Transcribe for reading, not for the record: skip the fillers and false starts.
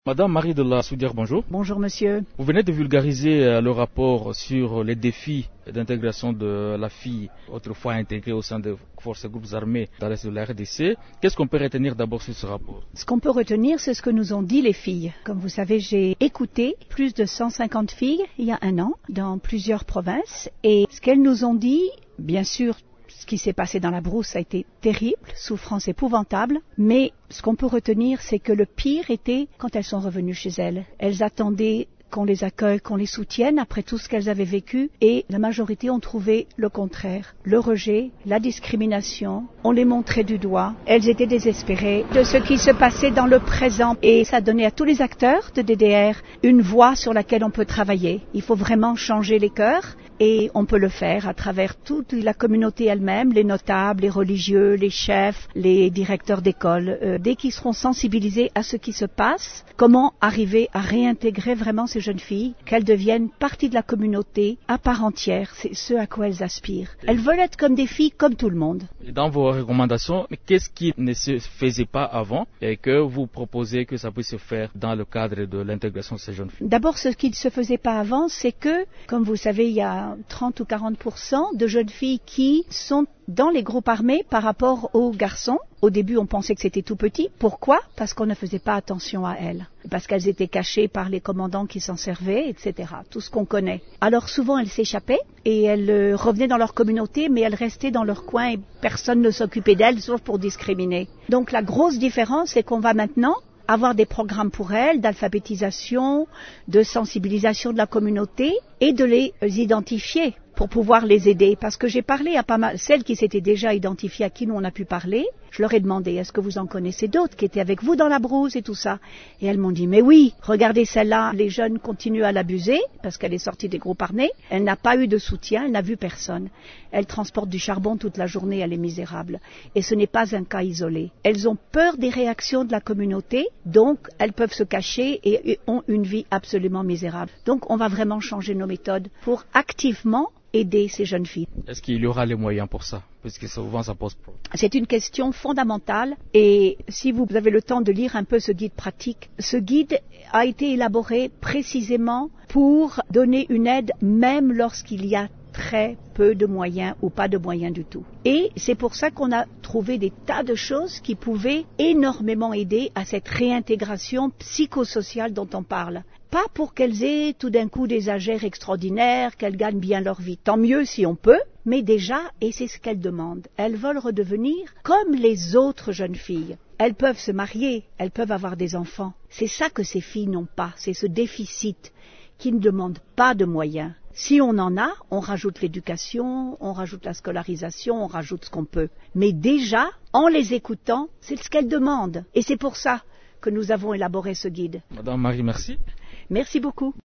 Madame Marie de la Soudière, bonjour. Bonjour monsieur. Vous venez de vulgariser le rapport sur les défis d'intégration de la fille, autrefois intégrée au sein des forces et groupes armés dans l'est de la RDC. Qu'est-ce qu'on peut retenir d'abord sur ce rapport? Ce qu'on peut retenir, c'est ce que nous ont dit les filles. Comme vous savez, j'ai écouté plus de 150 filles il y a un an dans plusieurs provinces. Et ce qu'elles nous ont dit, bien sûr, ce qui s'est passé dans la brousse a été terrible, souffrance épouvantable, mais ce qu'on peut retenir, c'est que le pire était quand elles sont revenues chez elles. Elles attendaient qu'on les accueille, qu'on les soutienne après tout ce qu'elles avaient vécu, et la majorité ont trouvé le contraire. Le rejet, la discrimination, on les montrait du doigt, elles étaient désespérées de ce qui se passait dans le présent, et ça donnait à tous les acteurs de DDR une voie sur laquelle on peut travailler. Il faut vraiment changer les cœurs, et on peut le faire à travers toute la communauté elle-même, les notables, les religieux, les chefs, les directeurs d'école. Dès qu'ils seront sensibilisés à ce qui se passe, comment arriver à réintégrer vraiment ces jeunes filles, qu'elles deviennent partie de la communauté à part entière, c'est ce à quoi elles aspirent. Elles veulent être comme des filles, comme tout le monde. Et dans vos recommandations, qu'est-ce qui ne se faisait pas avant et que vous proposez que ça puisse se faire dans le cadre de l'intégration de ces jeunes filles? D'abord, ce qui ne se faisait pas avant, c'est que, comme vous savez, il y a 30 ou 40% de jeunes filles qui sont dans les groupes armés par rapport aux garçons. Au début, on pensait que c'était tout petit. Pourquoi? Parce qu'on ne faisait pas attention à elles. Parce qu'elles étaient cachées par les commandants qui s'en servaient, etc. Tout ce qu'on connaît. Alors souvent, elles s'échappaient et elles revenaient dans leur communauté, mais elles restaient dans leur coin et personne ne s'occupait d'elles, sauf pour discriminer. Donc la grosse différence, c'est qu'on va maintenant avoir des programmes pour elles d'alphabétisation, de sensibilisation de la communauté et de les identifier pour pouvoir les aider. Parce que j'ai parlé à pas mal, celles qui s'étaient déjà identifiées, à qui nous on a pu parler, je leur ai demandé, est-ce que vous en connaissez d'autres qui étaient avec vous dans la brousse et tout ça? Et elles m'ont dit, mais oui, regardez celle-là, les jeunes continuent à l'abuser parce qu'elle est sortie des groupes armés, elle n'a pas eu de soutien, elle n'a vu personne. Elle transporte du charbon toute la journée, elle est misérable. Et ce n'est pas un cas isolé. Elles ont peur des réactions de la communauté, donc elles peuvent se cacher et ont une vie absolument misérable. Donc on va vraiment changer nos méthodes pour activement aider ces jeunes filles. Est-ce qu'il y aura les moyens pour ça? Puisque souvent ça pose problème. C'est une question fondamentale et si vous avez le temps de lire un peu ce guide pratique, ce guide a été élaboré précisément pour donner une aide même lorsqu'il y a très peu de moyens ou pas de moyens du tout. Et c'est pour ça qu'on a trouvé des tas de choses qui pouvaient énormément aider à cette réintégration psychosociale dont on parle. Pas pour qu'elles aient tout d'un coup des agères extraordinaires, qu'elles gagnent bien leur vie. Tant mieux si on peut, mais déjà, et c'est ce qu'elles demandent, elles veulent redevenir comme les autres jeunes filles. Elles peuvent se marier, elles peuvent avoir des enfants. C'est ça que ces filles n'ont pas, c'est ce déficit qui ne demande pas de moyens. Si on en a, on rajoute l'éducation, on rajoute la scolarisation, on rajoute ce qu'on peut. Mais déjà, en les écoutant, c'est ce qu'elles demandent. Et c'est pour ça que nous avons élaboré ce guide. Madame Marie, merci. Merci beaucoup.